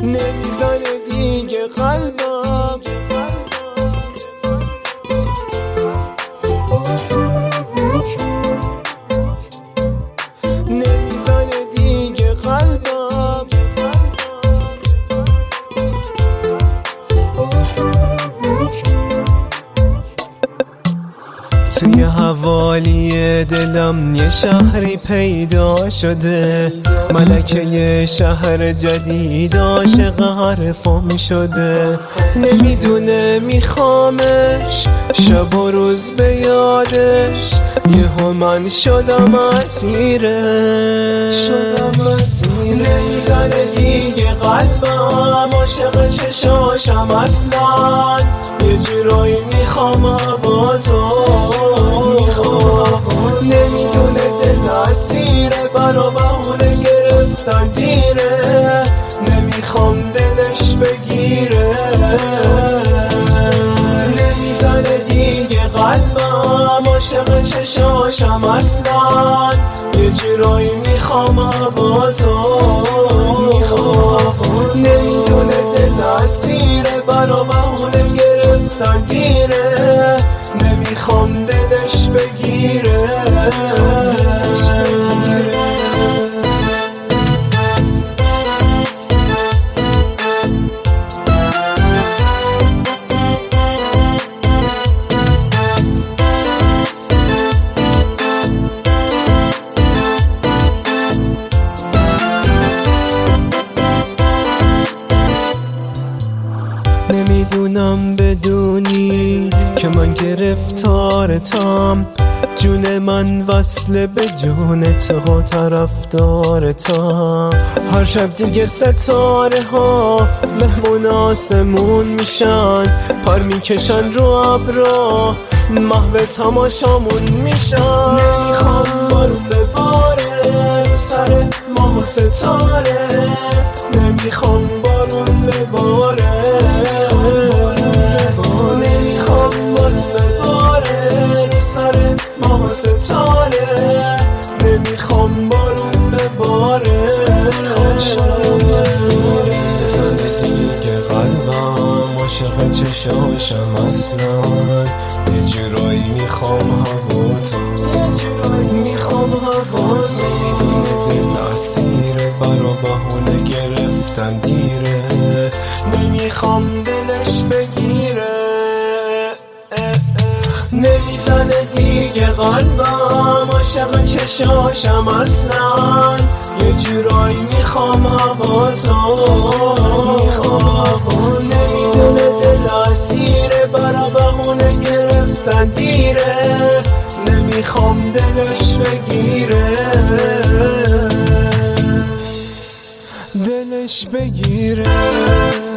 نمیزنه دیگه قلبم، نمیزنه دیگه قلبم. توی حوالی دلم یه شهری پیدا شده، ملکه شهر جدید عاشق حرفم شده. نمیدونه میخوامش، شب و روز به یادش، یهو من شدم اسیرش. نمیزنه دیگه قلبم، عاشق چشاشم اصلا، یه جورایی میخوام با تو. نمیدونه دل اسیره، برا بهونه گرفتن دیره، نمیخوام دلش بگیره. نمیزنه دیگه قلبم، عاشق چشاشم اصلا، یه جورایی میخوام با تو. نمیدونه دل اسیره، برا بهونه گرفتن دیره، نمیخوام دلش بگیره. نمیدونم بدونی که من گرفتارتم، جون من وصله به جون تو، طرفدارتم. هر شب دیگه ستاره ها مهمون آسمون میشن، پر میکشن رو ابرا، محو تماشامون میشن. نمیخوام بارون بباره سر ماه و ستاره، نمیخوام بارون بباره، نمیخوام بارون بباره سر ماه و ستاره، نمیخوام بارون بباره. دیگه قلبم عاشق چشاشم اصلا، یه جورایی میخوام هوا تو، میخوام هوا تو. دل اسیره، برا بهونه گرفتن دیره، نمیخوام دلش بگیره. نمیزنه دیگه قلبم، عاشق چشاشم اصلا، یه جورایی میخوام هوا تو. نمیدونه دل اسیره، برا بهونه گرفتن دیره، نمیخوام دلش بگیره، دلش بگیره.